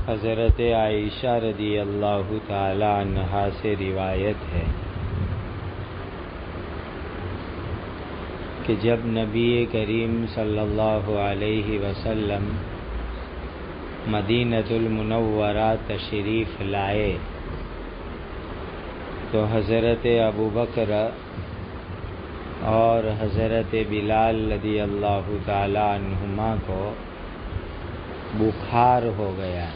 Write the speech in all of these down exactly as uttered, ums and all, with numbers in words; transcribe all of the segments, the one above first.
حضرت عائشہ رضی اللہ تعالی عنہا سے روایت ہے کہ جب نبی کریم صلی اللہ علیہ وسلم مدینۃ المنورہ تشریف لائے تو حضرت ابوبکر اور حضرت بلال رضی اللہ تعالی عنہما کو بخار ہو گیا۔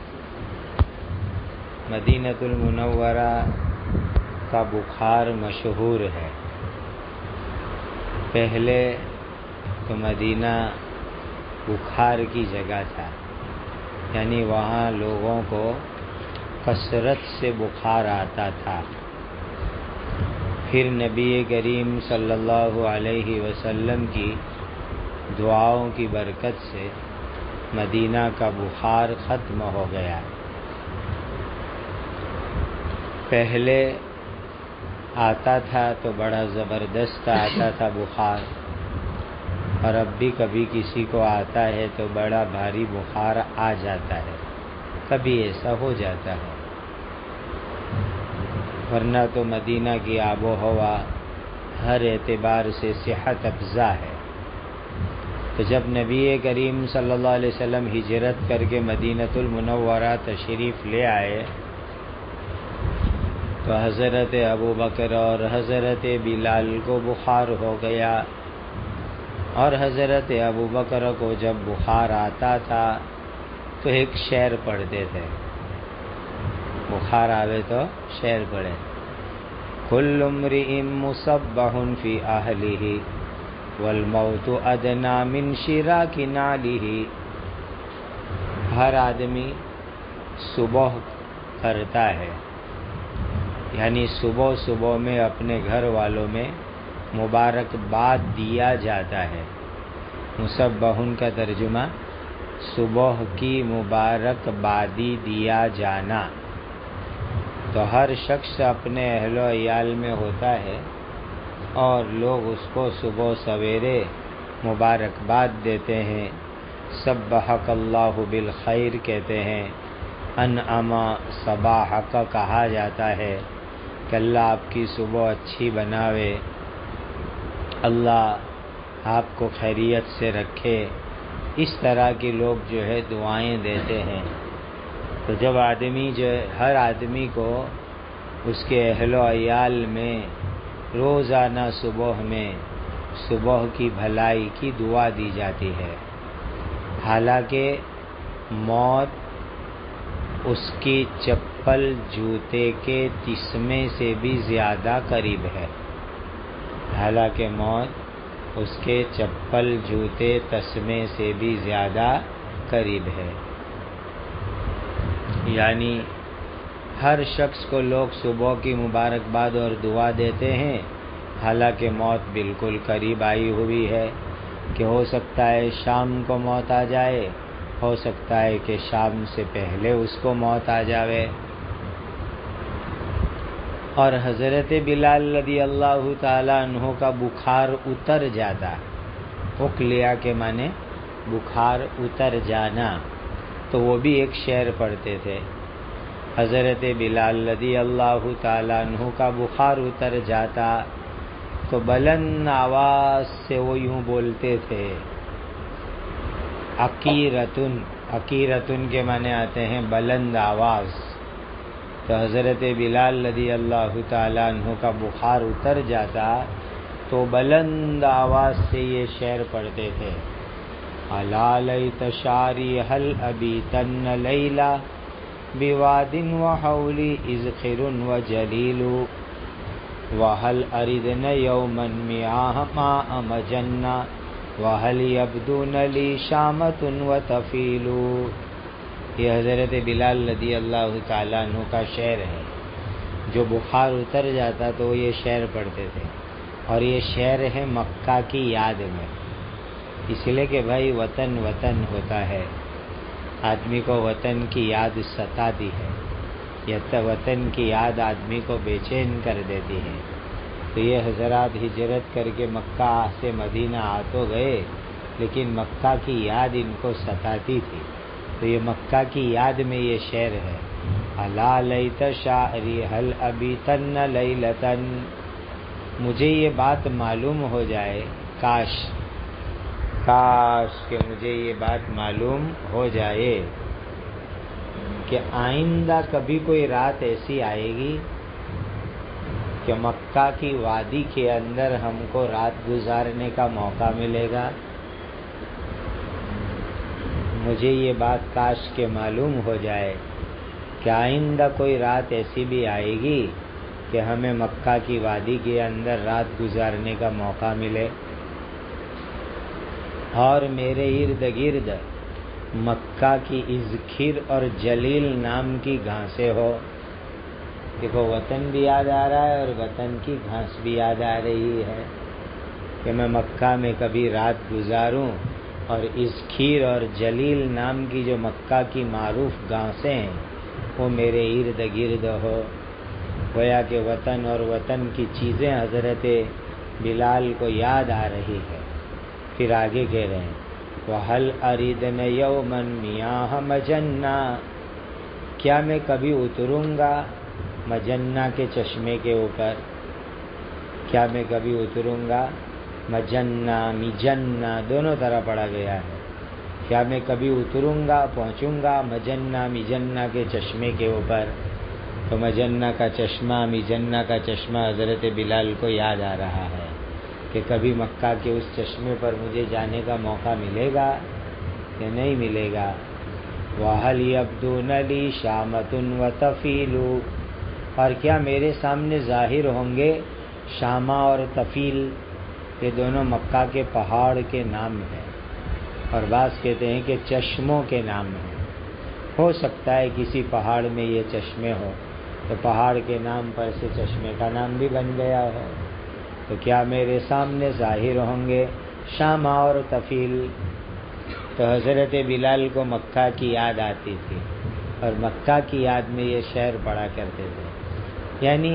مدینۃ المنورہ کا بخار مشہور ہے۔ پہلے تو مدینہ بخار کی جگہ تھا، یعنی وہاں لوگوں کو کثرت سے بخار آتا تھا۔ پھر نبی کریم صلی اللہ علیہ وسلم کی دعاؤں کی برکت سے مدینہ کا بخار ختم ہو گیا۔ پہلے آتا تھا تو بڑا زبردست آتا تھا بخار، اور اب بھی کبھی کسی کو آتا ہے تو بڑا بھاری بخار آ جاتا ہے، کبھی ایسا ہو جاتا ہے۔ ورنہ تو مدینہ کی آب و ہوا ہر اعتبار سے صحت افزا ہے۔ تو جب نبی کریم صلی اللہ علیہ وسلم ہجرت کر کے مدینۃ المنورہ تشریف لے آئے تو حضرت ابوبکر اور حضرت بلال کو بخار ہو گیا، اور حضرت ابوبکر کو جب بخار آتا تھا تو ایک شعر پڑھتے تھے، بخار آوے تو شعر پڑھے، کل امرئ مصبح فی اہلہ والموت ادنی من شراک نعلہ۔ ہر آدمی صبح کرتا ہے، یعنی صبح صبح میں اپنے گھر والوں میں مبارکباد دیا جاتا ہے۔ مصبح کا ترجمہ صبح کی مبارکبادی دیا جانا۔ تو ہر شخص اپنے اہل و عیال میں ہوتا ہے اور لوگ اس کو صبح سویرے مبارکباد دیتے ہیں، سبحک اللہ بالخیر کہتے ہیں، انعم صباحک کہا جاتا ہے کہ اللہ آپ کی صبح اچھی بناوے، اللہ آپ کو خیریت سے رکھے۔ اس طرح کے لوگ جو ہے دعائیں دیتے ہیں۔ تو جب آدمی جو ہر آدمی کو اس کے اہل و عیال میں روزانہ صبح میں صبح کی بھلائی کی دعا دی جاتی ہے، حالانکہ موت اس کی چپل جوتے کے تسمے سے بھی زیادہ قریب ہے۔ حالانکہ موت اس کے چپل جوتے تسمے سے بھی زیادہ قریب ہے، یعنی ہر شخص کو لوگ صبح کی مبارکباد اور دعا دیتے ہیں، حالانکہ موت بالکل قریب آئی ہوئی ہے کہ ہو سکتا ہے شام کو موت آ جائے، ہو سکتا ہے کہ شام سے پہلے اس کو موت آ جاوے۔ اور حضرت بلال رضی اللہ تعالیٰ عنہ کا بخار اتر جاتا، اکلیا کے معنی بخار اتر جانا، تو وہ بھی ایک شعر پڑھتے تھے۔ حضرت بلال رضی اللہ تعالیٰ عنہ کا بخار اتر جاتا تو بلند آواز سے وہ یوں بولتے تھے، عقیرتن، عقیرتن کے معنی آتے ہیں بلند آواز۔ تو حضرت بلال رضی اللہ تعالیٰ عنہ کا بخار اتر جاتا تو بلند آواز سے یہ شعر پڑھتے تھے، الا لیت شعری هل ابیتن لیلا بواد وحولی اذخر وجلیل وهل اردن یوما میاہ ماء مجنہ وهل یبدون لی شامۃ وطفیل۔ یہ حضرت بلال رضی اللہ تعالیٰ عنہ کا شعر ہے۔ جو بخار اتر جاتا تو وہ یہ شعر پڑھتے تھے، اور یہ شعر ہے مکہ کی یاد میں، اس لیے کہ بھائی وطن وطن ہوتا ہے، آدمی کو وطن کی یاد ستاتی ہے، یہ وطن کی یاد آدمی کو بے چین کر دیتی ہے۔ تو یہ حضرات ہجرت کر کے مکہ سے مدینہ آ تو گئے، لیکن مکہ کی یاد ان کو ستاتی تھی، تو یہ مکہ کی یاد میں یہ شعر ہے، الا لیت شعری هل ابیتن لیلتن، مجھے یہ بات معلوم ہو جائے، کاش کاش کہ مجھے یہ بات معلوم ہو جائے کہ آئندہ کبھی کوئی رات ایسی آئے گی کہ مکہ کی وادی کے اندر ہم کو رات گزارنے کا موقع ملے گا۔ مجھے یہ بات کاش کہ معلوم ہو جائے کہ آئندہ کوئی رات ایسی بھی آئے گی کہ ہمیں مکہ کی وادی کے اندر رات گزارنے کا موقع ملے، اور میرے ارد گرد مکہ کی اذخر اور جلیل نام کی گھاسیں ہو۔ دیکھو وطن بھی یاد آ رہا ہے اور وطن کی گھاس بھی یاد آ رہی ہے کہ میں مکہ میں کبھی رات گزاروں، اور اذخر اور جلیل نام کی جو مکہ کی معروف گھاسیں ہیں وہ میرے ارد گرد ہو۔ گویا کہ وطن اور وطن کی چیزیں حضرت بلال کو یاد آ رہی ہے۔ پھر آگے کہہ رہے ہیں وَهَلْ أَرِدْنَ يَوْمًا مِيَاهَ مَجَنَّا، کیا میں کبھی اتروں گا مجنہ کے چشمے کے اوپر، کیا میں کبھی اتروں گا، مجنہ مجنہ دونوں طرح پڑھا گیا ہے، کیا میں کبھی اتروں گا پہنچوں گا مجنہ مجنہ کے چشمے کے اوپر۔ تو مجنہ کا چشمہ مجنہ کا چشمہ حضرت بلال کو یاد آ رہا ہے کہ کبھی مکہ کے اس چشمے پر مجھے جانے کا موقع ملے گا یا نہیں ملے گا۔ وَهَلْ يَبْدُونَ لِي شَامَةٌ وَطَفِيلُ، اور کیا میرے سامنے ظاہر ہوں گے شامہ اور طفیل، یہ دونوں مکہ کے پہاڑ کے نام ہیں، اور بعض کہتے ہیں کہ چشموں کے نام ہیں۔ ہو سکتا ہے کسی پہاڑ میں یہ چشمے ہو تو پہاڑ کے نام پر سے چشمے کا نام بھی بن گیا ہو۔ تو کیا میرے سامنے ظاہر ہوں گے شامہ اور طفیل؟ تو حضرت بلال کو مکہ کی یاد آتی تھی، اور مکہ کی یاد میں یہ شعر پڑھا کرتے تھے۔ یعنی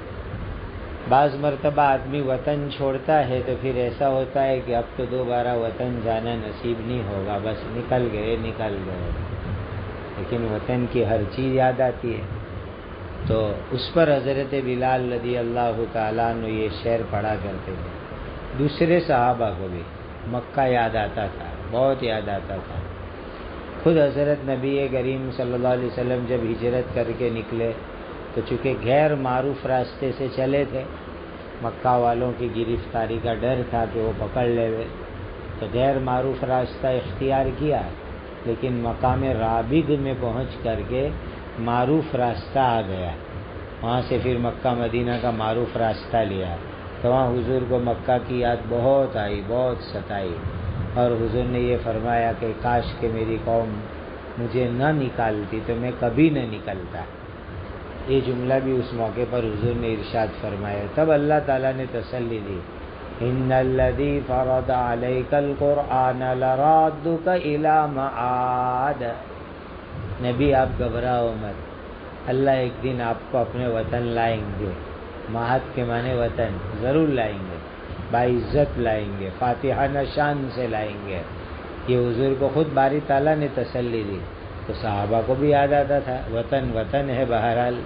بعض مرتبہ آدمی وطن چھوڑتا ہے تو پھر ایسا ہوتا ہے کہ اب تو دوبارہ وطن جانا نصیب نہیں ہوگا، بس نکل گئے نکل گئے، لیکن وطن کی ہر چیز یاد آتی ہے۔ تو اس پر حضرت بلال رضی اللہ تعالیٰ عنہ یہ شعر پڑھا کرتے تھے۔ دوسرے صحابہ کو بھی مکہ یاد آتا تھا، بہت یاد آتا تھا۔ خود حضرت نبی کریم صلی اللہ علیہ وسلم جب ہجرت کر کے نکلے تو چونکہ غیر معروف راستے سے چلے تھے، مکہ والوں کی گرفتاری کا ڈر تھا کہ وہ پکڑ لے ہوئے، تو غیر معروف راستہ اختیار کیا، لیکن مقام رابغ میں پہنچ کر کے معروف راستہ آ گیا، وہاں سے پھر مکہ مدینہ کا معروف راستہ لیا، تو وہاں حضور کو مکہ کی یاد بہت آئی، بہت ستائی، اور حضور نے یہ فرمایا کہ کاش کہ میری قوم مجھے نہ نکالتی تو میں کبھی نہ نکلتا۔ یہ جملہ بھی اس موقع پر حضور نے ارشاد فرمایا۔ تب اللہ تعالیٰ نے تسلی دی، ان الذی فرض علیک القرآن لرادک الی معاد، نبی آپ گھبراؤ مت، اللہ ایک دن آپ کو اپنے وطن لائیں گے، معاد کے معنی وطن، ضرور لائیں گے، باعزت لائیں گے، فاتحانہ شان سے لائیں گے۔ یہ حضور کو خود باری تعالیٰ نے تسلی دی، تو صحابہ کو بھی یاد آتا تھا، وطن وطن ہے بہرحال۔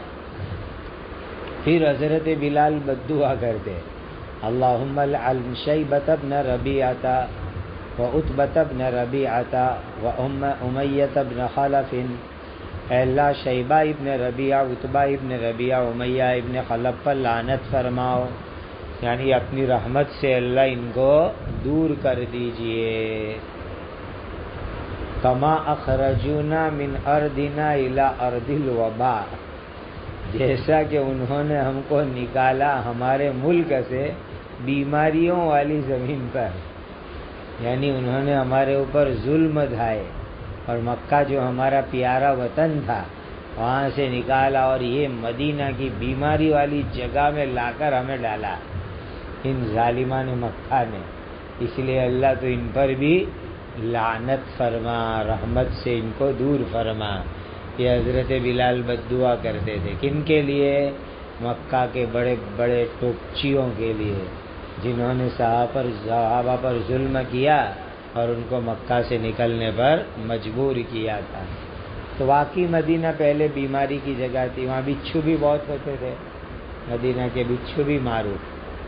پھر حضرت بلال بد دعا کرتے، اللہم لعن شیبۃ بن ربیعۃ وعتبۃ بن ربیعۃ وامیۃ بن خلف، اے اللہ شیبہ ابن ربیعہ، عتبہ ابن ربیعہ، امیہ ابن خلف پر لعنت فرماؤ، یعنی اپنی رحمت سے اللہ ان کو دور کر دیجئے۔ کما اخرجونا من ارضنا الی ارض الوباء، جیسا کہ انہوں نے ہم کو نکالا ہمارے ملک سے بیماریوں والی زمین پر، یعنی انہوں نے ہمارے اوپر ظلم ڈھائے، اور مکہ جو ہمارا پیارا وطن تھا وہاں سے نکالا، اور یہ مدینہ کی بیماری والی جگہ میں لا کر ہمیں ڈالا ان ظالمان مکہ نے، اس لیے اللہ تو ان پر بھی لعنت فرما، رحمت سے ان کو دور فرما۔ یہ حضرت بلال بد دعا کرتے تھے، کن کے لیے؟ مکہ کے بڑے بڑے ٹوپچیوں کے لیے، جنہوں نے صحابہ پر صحابہ پر ظلم کیا، اور ان کو مکہ سے نکلنے پر مجبور کیا تھا۔ تو واقعی مدینہ پہلے بیماری کی جگہ تھی، وہاں بچھو بھی بہت ہوتے تھے، مدینہ کے بچھو بھی معروف۔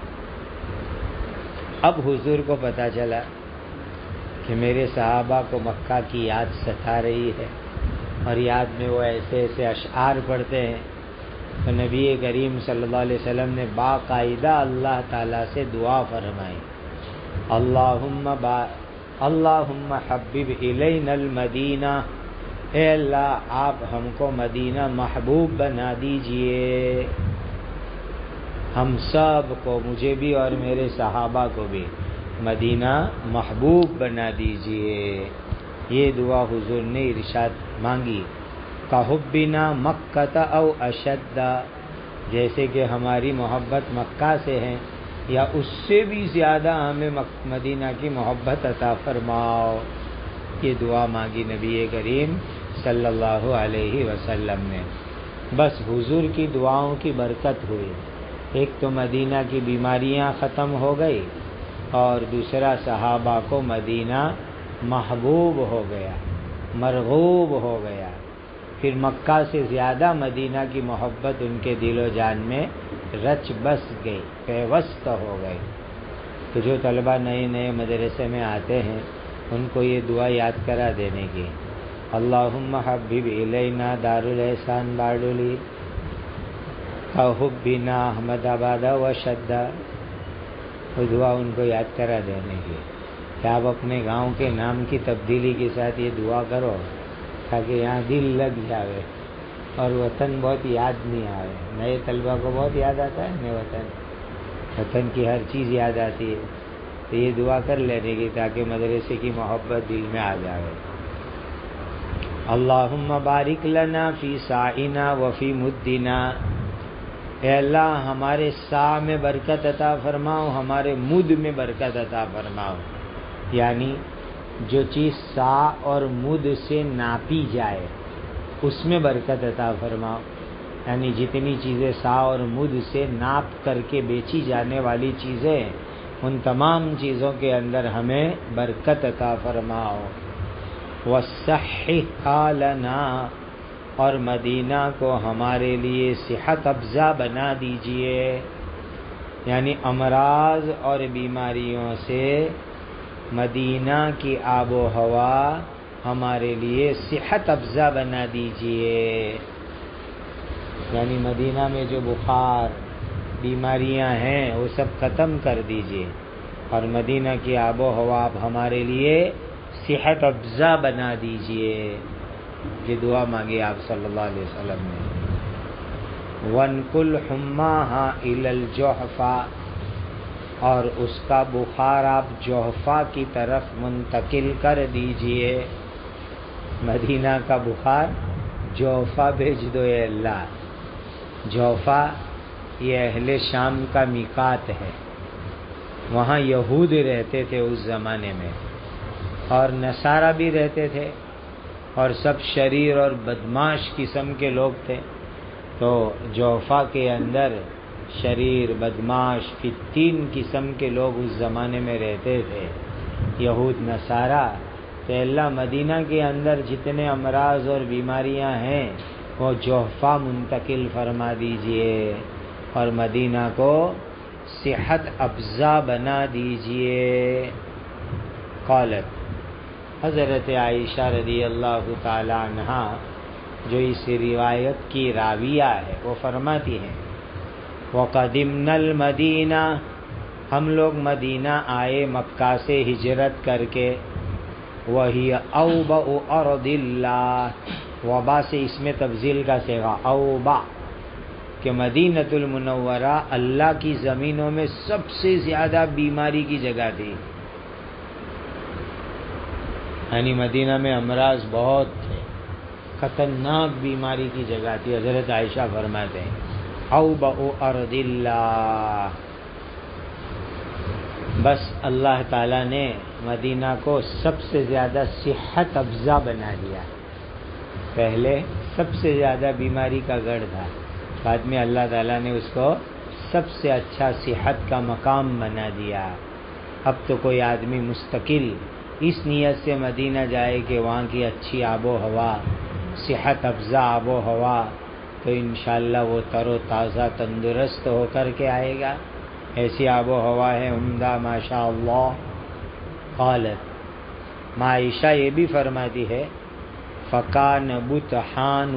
اب حضور کو پتہ چلا کہ میرے صحابہ کو مکہ کی یاد ستا رہی ہے، اور یاد میں وہ ایسے ایسے اشعار پڑھتے ہیں، تو نبی کریم صلی اللہ علیہ وسلم نے باقاعدہ اللہ تعالیٰ سے دعا فرمائی، اللہم با اللہم حبب الینا المدینہ، اے اللہ آپ ہم کو مدینہ محبوب بنا دیجئے، ہم سب کو، مجھے بھی اور میرے صحابہ کو بھی مدینہ محبوب بنا دیجئے۔ یہ دعا حضور نے ارشاد مانگی، کحبنا مکہ او اشد، جیسے کہ ہماری محبت مکہ سے ہے یا اس سے بھی زیادہ ہمیں مدینہ کی محبت عطا فرماؤ۔ یہ دعا مانگی نبی کریم صلی اللہ علیہ وسلم نے۔ بس حضور کی دعاؤں کی برکت ہوئی، ایک تو مدینہ کی بیماریاں ختم ہو گئی، اور دوسرا صحابہ کو مدینہ محبوب ہو گیا، مرغوب ہو گیا، پھر مکہ سے زیادہ مدینہ کی محبت ان کے دل و جان میں رچ بس گئی، پیوست ہو گئی۔ تو جو طلبہ نئے نئے مدرسے میں آتے ہیں ان کو یہ دعا یاد کرا دینے کی، اللہم حبب الینا دار الاحسان باردولی کحبنا احمد آباد و شدہ، وہ دعا ان کو یاد کرا دینے کی کہ آپ اپنے گاؤں کے نام کی تبدیلی کے ساتھ یہ دعا کرو تاکہ یہاں دل لگ جاوے اور وطن بہت یاد نہیں آئے۔ نئے طلبہ کو بہت یاد آتا ہے نئے وطن، وطن کی ہر چیز یاد آتی ہے، تو یہ دعا کر لینے کی تاکہ مدرسے کی محبت دل میں آ جائے۔ اللہم بارک لنا فی ساعنا وفی مدنا، اے اللہ ہمارے سا میں برکت عطا فرماؤ، ہمارے مد میں برکت عطا فرماؤ، یعنی جو چیز سا اور مد سے ناپی جائے اس میں برکت عطا فرماؤ، یعنی جتنی چیزیں سا اور مد سے ناپ کر کے بیچی جانے والی چیزیں، ان تمام چیزوں کے اندر ہمیں برکت عطا فرماؤ۔ وَصَحِّحْهَا لَنَا، اور مدینہ کو ہمارے لیے صحت افزا بنا دیجئے، یعنی امراض اور بیماریوں سے مدینہ کی آب و ہوا ہمارے لیے صحت افزا بنا دیجئے، یعنی مدینہ میں جو بخار بیماریاں ہیں وہ سب ختم کر دیجئے، اور مدینہ کی آب و ہوا آپ ہمارے لیے صحت افزا بنا دیجئے۔ یہ دعا مانگی آپ صلی اللہ علیہ وسلم نے۔ وَانْقُلْ حُمَّاهَا إِلَى الْجُحْفَةِ، اور اس کا بخار آپ جحفہ کی طرف منتقل کر دیجئے، مدینہ کا بخار جحفہ بھیج دو اے اللہ۔ جحفہ یہ اہل شام کا میقات ہے، وہاں یہود رہتے تھے اس زمانے میں، اور نصارہ بھی رہتے تھے، اور سب شریر اور بدماش قسم کے لوگ تھے۔ تو جحفہ کے اندر شریر، بدماش، فتین قسم کے لوگ اس زمانے میں رہتے تھے، یہود نصارہ۔ تو اللہ مدینہ کے اندر جتنے امراض اور بیماریاں ہیں وہ جحفہ منتقل فرما دیجئے، اور مدینہ کو صحت افزا بنا دیجئے۔ قالت، حضرت عائشہ رضی اللہ تعالی عنہا جو اس روایت کی راویہ ہے وہ فرماتی ہیں، وَقَدِمْنَا الْمَدِينَةَ، ہم لوگ مدینہ آئے مکہ سے ہجرت کر کے، وَهِيَ أَوْبَأُ أَرْضِ اللَّهِ، وبا سے اس میں تفضیل کا صیغہ اوبا، کہ مدینۃ المنورہ اللہ کی زمینوں میں سب سے زیادہ بیماری کی جگہ تھی، یعنی مدینہ میں امراض بہت تھے، خطرناک بیماری کی جگہ تھی۔ حضرت عائشہ فرماتے ہیں اوبأ ارض اللہ، بس اللہ تعالیٰ نے مدینہ کو سب سے زیادہ صحت افزا بنا دیا۔ پہلے سب سے زیادہ بیماری کا گڑھ تھا، بعد میں اللہ تعالیٰ نے اس کو سب سے اچھا صحت کا مقام بنا دیا۔ اب تو کوئی آدمی مستقل اس نیت سے مدینہ جائے کہ وہاں کی اچھی آب و ہوا، صحت افزا آب و ہوا، تو انشاءاللہ وہ تر و تازہ تندرست ہو کر کے آئے گا۔ ایسی آب و ہوا ہے عمدہ ماشاء اللہ۔ قالت، ماں عائشہ یہ بھی فرماتی ہے، فکان بطحان،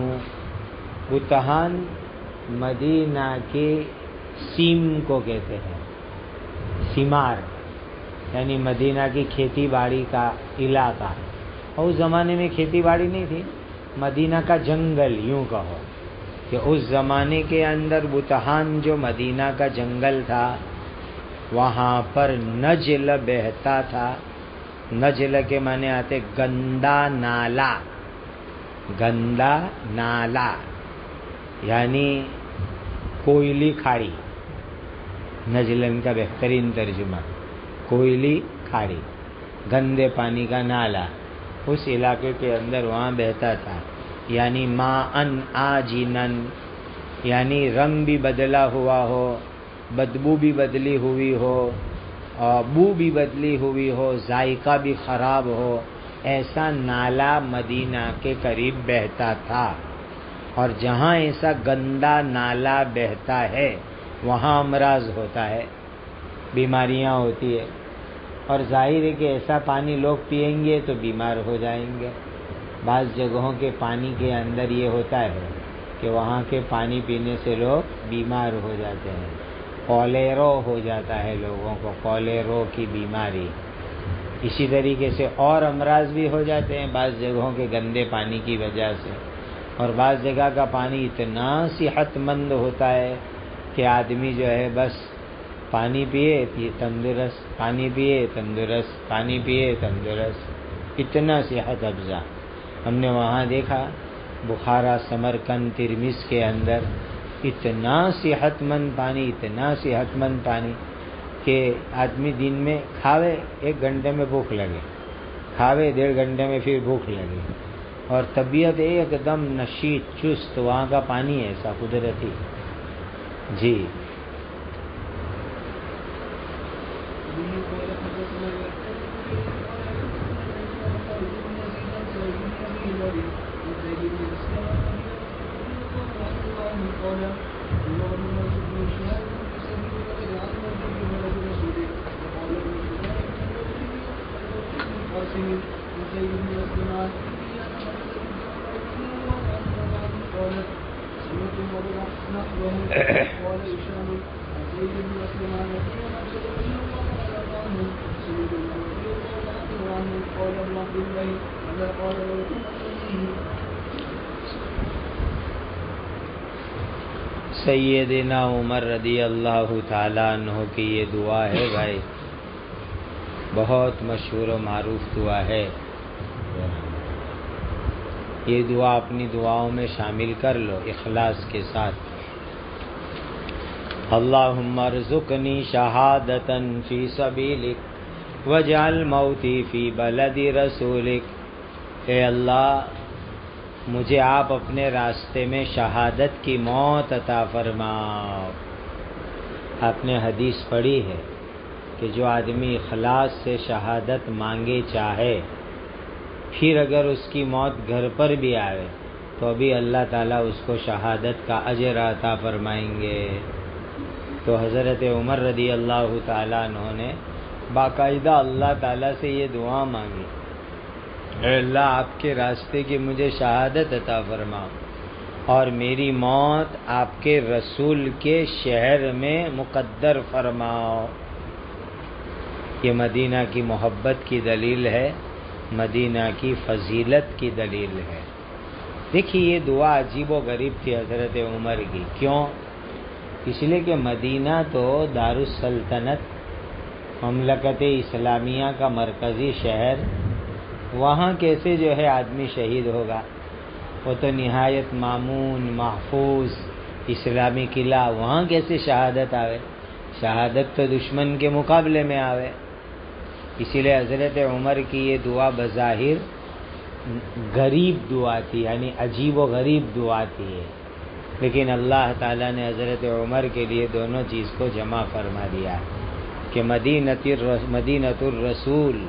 بطحان مدینہ کے سیم کو کہتے ہیں، ثمار یعنی مدینہ کی کھیتی باڑی کا علاقہ۔ اور اس زمانے میں کھیتی باڑی نہیں تھی، مدینہ کا جنگل یوں کہو کہ اس زمانے کے اندر بطحان جو مدینہ کا جنگل تھا، وہاں پر نجل بہتا تھا۔ نجل کے معنی آتے گندا نالا، گندا نالا یعنی کوئلی کھاڑی، نجلن کا بہترین ترجمہ کوئلی کھاڑی، گندے پانی کا نالا اس علاقے کے اندر وہاں بہتا تھا۔ یعنی ماء ان آجنن، یعنی رنگ بھی بدلا ہوا ہو، بدبو بھی بدلی ہوئی ہو، بو بھی بدلی ہوئی ہو، ذائقہ بھی خراب ہو، ایسا نالا مدینہ کے قریب بہتا تھا۔ اور جہاں ایسا گندا نالا بہتا ہے وہاں امراض ہوتا ہے، بیماریاں ہوتی ہے، اور ظاہر ہے کہ ایسا پانی لوگ پئیں گے تو بیمار ہو جائیں گے۔ بعض جگہوں کے پانی کے اندر یہ ہوتا ہے کہ وہاں کے پانی پینے سے لوگ بیمار ہو جاتے ہیں، کولیرو ہو جاتا ہے لوگوں کو، کولیرو کی بیماری۔ اسی طریقے سے اور امراض بھی ہو جاتے ہیں بعض جگہوں کے گندے پانی کی وجہ سے۔ اور بعض جگہ کا پانی اتنا صحت مند ہوتا ہے کہ آدمی جو ہے بس پانی پیے تندرست، پانی پیے تندرست، پانی پیے تندرست، اتنا صحت افزا۔ ہم نے وہاں دیکھا بخارا، سمرقند، ترمذ کے اندر اتنا صحت مند پانی، اتنا صحت مند پانی کہ آدمی دن میں کھاوے ایک گھنٹے میں بھوک لگے، کھاوے ڈیڑھ گھنٹے میں پھر بھوک لگے، اور طبیعت ایک دم نشیط چست، وہاں کا پانی ایسا قدرتی۔ جی سیدنا عمر رضی اللہ تعالیٰ عنہ کی یہ دعا ہے بھائی، بہت مشہور و معروف دعا ہے۔ یہ دعا اپنی دعاؤں میں شامل کر لو اخلاص کے ساتھ۔ اللہم ارزقنی شہادتا فی سبیلک واجعل موتی فی بلد رسولک۔ اے اللہ، مجھے آپ اپنے راستے میں شہادت کی موت عطا فرماؤ۔ آپ نے حدیث پڑھی ہے کہ جو آدمی اخلاص سے شہادت مانگے چاہے، پھر اگر اس کی موت گھر پر بھی آئے تو بھی اللہ تعالیٰ اس کو شہادت کا اجر عطا فرمائیں گے۔ تو حضرت عمر رضی اللہ تعالیٰ عنہ نے باقاعدہ اللہ تعالیٰ سے یہ دعا مانگی، اے اللہ آپ کے راستے کی مجھے شہادت عطا فرماؤ، اور میری موت آپ کے رسول کے شہر میں مقدر فرماؤ۔ یہ مدینہ کی محبت کی دلیل ہے، مدینہ کی فضیلت کی دلیل ہے۔ دیکھیے یہ دعا عجیب و غریب تھی حضرت عمر کی، کیوں؟ اس لیے کہ مدینہ تو دارالسلطنت، مملکت اسلامیہ کا مرکزی شہر، وہاں کیسے جو ہے آدمی شہید ہوگا؟ وہ تو نہایت مامون محفوظ اسلامی قلعہ، وہاں کیسے شہادت آوے؟ شہادت تو دشمن کے مقابلے میں آوے۔ اسی لیے حضرت عمر کی یہ دعا بظاہر غریب دعا تھی، یعنی عجیب و غریب دعا تھی، لیکن اللہ تعالیٰ نے حضرت عمر کے لیے دونوں چیز کو جمع فرما دیا کہ مدینۃ الرسول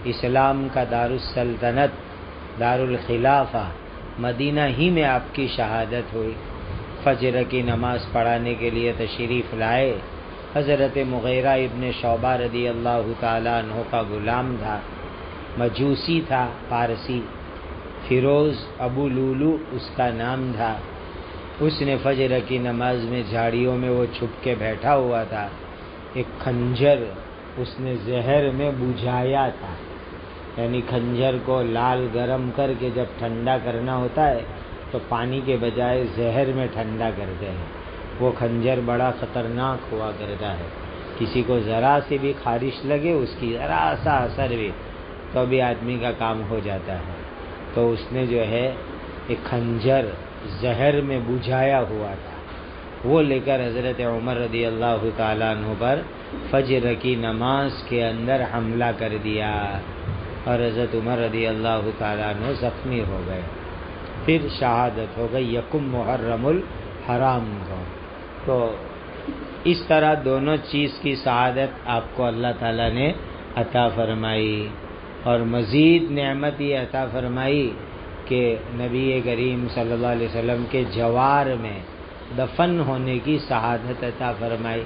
اسلام کا دارالسلطنت دارالخلافہ مدینہ ہی میں آپ کی شہادت ہوئی۔ فجر کی نماز پڑھانے کے لیے تشریف لائے۔ حضرت مغیرہ ابن شعبہ رضی اللہ تعالیٰ عنہ کا غلام تھا، مجوسی تھا، پارسی، فیروز ابو لولو اس کا نام تھا۔ اس نے فجر کی نماز میں جھاڑیوں میں وہ چھپ کے بیٹھا ہوا تھا۔ ایک خنجر اس نے زہر میں بجھایا تھا، یعنی خنجر کو لال گرم کر کے جب ٹھنڈا کرنا ہوتا ہے تو پانی کے بجائے زہر میں ٹھنڈا کرتے ہیں۔ وہ خنجر بڑا خطرناک ہوا کرتا ہے، کسی کو ذرا سی بھی خارش لگے، اس کی ذرا سا اثر بھی تو بھی آدمی کا کام ہو جاتا ہے۔ تو اس نے جو ہے ایک خنجر زہر میں بجھایا ہوا تھا، وہ لے کر حضرت عمر رضی اللہ تعالیٰ عنہ پر فجر کی نماز کے اندر حملہ کر دیا اور حضرت عمر رضی اللہ تعالیٰ عنہ زخمی ہو گئے۔ پھر شہادت ہو گئی یکم محرم الحرام کو۔ تو اس طرح دونوں چیز کی شہادت آپ کو اللہ تعالیٰ نے عطا فرمائی، اور مزید نعمت یہ عطا فرمائی کہ نبی کریم صلی اللہ علیہ وسلم کے جوار میں دفن ہونے کی شہادت عطا فرمائی۔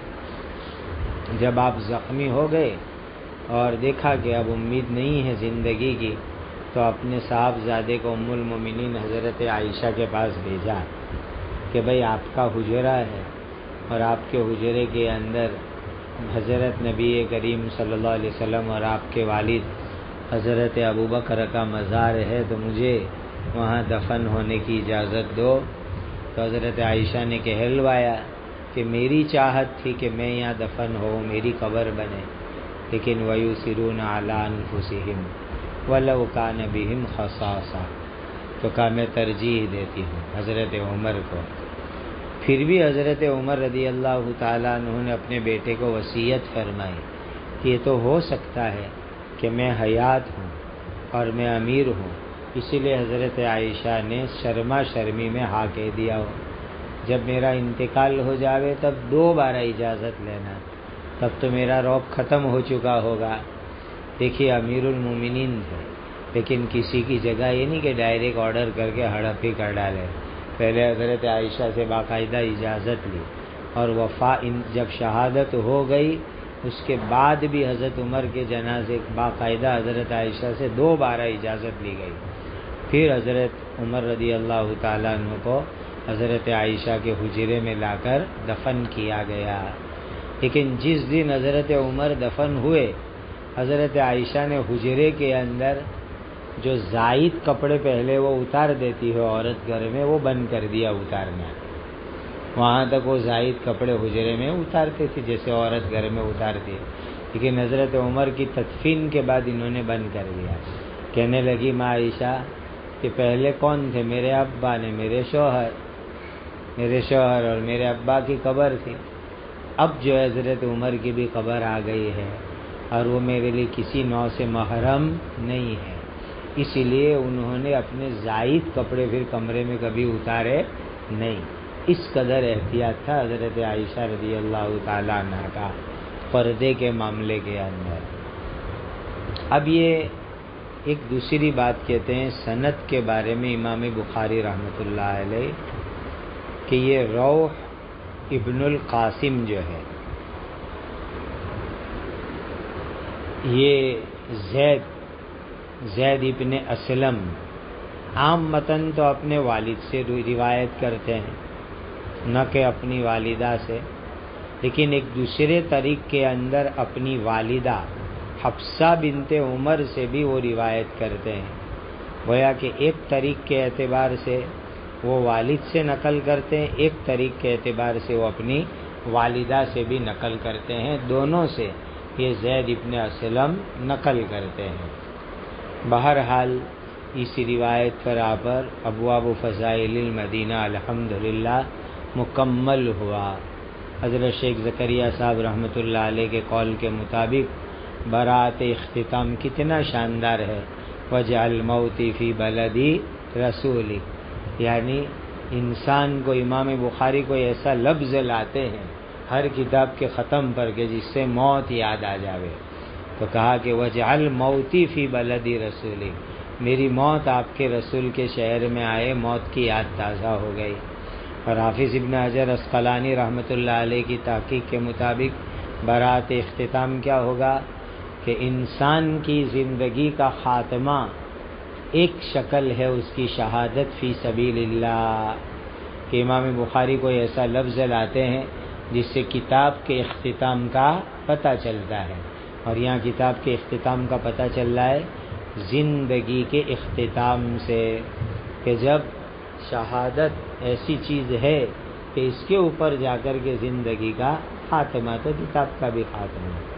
جب آپ زخمی ہو گئے اور دیکھا کہ اب امید نہیں ہے زندگی کی، تو اپنے صاحبزادے کو ام المومنین حضرت عائشہ کے پاس بھیجا کہ بھئی آپ کا حجرہ ہے اور آپ کے حجرے کے اندر حضرت نبی کریم صلی اللہ علیہ وسلم اور آپ کے والد حضرت ابوبکر کا مزار ہے، تو مجھے وہاں دفن ہونے کی اجازت دو۔ تو حضرت عائشہ نے کہلوایا کہ میری چاہت تھی کہ میں یہاں دفن ہوں، میری قبر بنے، لیکن وَيُؤْثِرُونَ عَلَىٰ أَنفُسِهِمْ وَلَوْ كَانَ بِهِمْ خَصَاصَةٌ، تو کہا میں ترجیح دیتی ہوں حضرت عمر کو۔ پھر بھی حضرت عمر رضی اللہ تعالیٰ عنہ نے اپنے بیٹے کو وصیت فرمائی کہ یہ تو ہو سکتا ہے کہ میں حیات ہوں اور میں امیر ہوں، اسی لیے حضرت عائشہ نے شرما شرمی میں ہاں کہہ دیا ہو، جب میرا انتقال ہو جاوے تب دوبارہ اجازت لینا، تب تو میرا روب ختم ہو چکا ہوگا۔ دیکھیے امیر المومنین تھے، لیکن کسی کی جگہ یہ نہیں کہ ڈائریکٹ آرڈر کر کے ہڑپ ہی کر ڈالے، پہلے حضرت عائشہ سے باقاعدہ اجازت لی، اور وفا جب شہادت ہو گئی اس کے بعد بھی حضرت عمر کے جنازے باقاعدہ حضرت عائشہ سے دو بارہ اجازت لی گئی۔ پھر حضرت عمر رضی اللہ تعالیٰ عنہ کو حضرت عائشہ کے حجرے میں لا کر دفن کیا گیا۔ لیکن جس دن حضرت عمر دفن ہوئے، حضرت عائشہ نے حجرے کے اندر جو زائد کپڑے پہلے وہ اتار دیتی ہے عورت گھر میں، وہ بند کر دیا اتارنا۔ وہاں تک وہ زائد کپڑے حجرے میں اتارتے تھے جیسے عورت گھر میں اتارتی ہے، لیکن حضرت عمر کی تدفین کے بعد انہوں نے بند کر دیا۔ کہنے لگی ماں عائشہ کہ پہلے کون تھے؟ میرے ابا نے، میرے شوہر میرے شوہر اور میرے ابا کی قبر تھی، اب جو حضرت عمر کی بھی قبر آ گئی ہے اور وہ میرے لیے کسی نوع سے محرم نہیں ہے، اسی لیے انہوں نے اپنے زائد کپڑے پھر کمرے میں کبھی اتارے نہیں۔ اس قدر احتیاط تھا حضرت عائشہ رضی اللہ تعالیٰ عنہ کا پردے کے معاملے کے اندر۔ اب یہ ایک دوسری بات کہتے ہیں سند کے بارے میں امام بخاری رحمۃ اللہ علیہ کہ یہ روح ابن القاسم جو ہے یہ زید زید ابن اسلم عام متن تو اپنے والد سے روایت کرتے ہیں، نہ کہ اپنی والدہ سے، لیکن ایک دوسرے طریق کے اندر اپنی والدہ حفصہ بنت عمر سے بھی وہ روایت کرتے ہیں، گویا کہ ایک طریق کے اعتبار سے وہ والد سے نقل کرتے ہیں، ایک طریق کے اعتبار سے وہ اپنی والدہ سے بھی نقل کرتے ہیں، دونوں سے یہ زید ابن اسلم نقل کرتے ہیں۔ بہرحال اس روایت پر آ پر ابواب فضائل المدینہ الحمدللہ مکمل ہوا۔ حضرت شیخ زکریا صاحب رحمۃ اللہ علیہ کے قول کے مطابق برات اختتام کتنا شاندار ہے، وجعل موتی فی بلدی رسولی، یعنی انسان کو امام بخاری کو ایسا لفظ لاتے ہیں ہر کتاب کے ختم پر کہ جس سے موت یاد آ جاوے، تو کہا کہ وجعل موتی فی بلدی رسولی، میری موت آپ کے رسول کے شہر میں آئے، موت کی یاد تازہ ہو گئی۔ اور حافظ ابن حجر عسقلانی رحمۃ اللہ علیہ کی تحقیق کے مطابق برات اختتام کیا ہوگا کہ انسان کی زندگی کا خاتمہ ایک شکل ہے اس کی شہادت فی سبیل اللہ، کہ امام بخاری کو ایسا لفظ لاتے ہیں جس سے کتاب کے اختتام کا پتہ چلتا ہے، اور یہاں کتاب کے اختتام کا پتہ چل رہا ہے زندگی کے اختتام سے، کہ جب شہادت ایسی چیز ہے کہ اس کے اوپر جا کر کے زندگی کا خاتمہ، تو کتاب کا بھی خاتمہ۔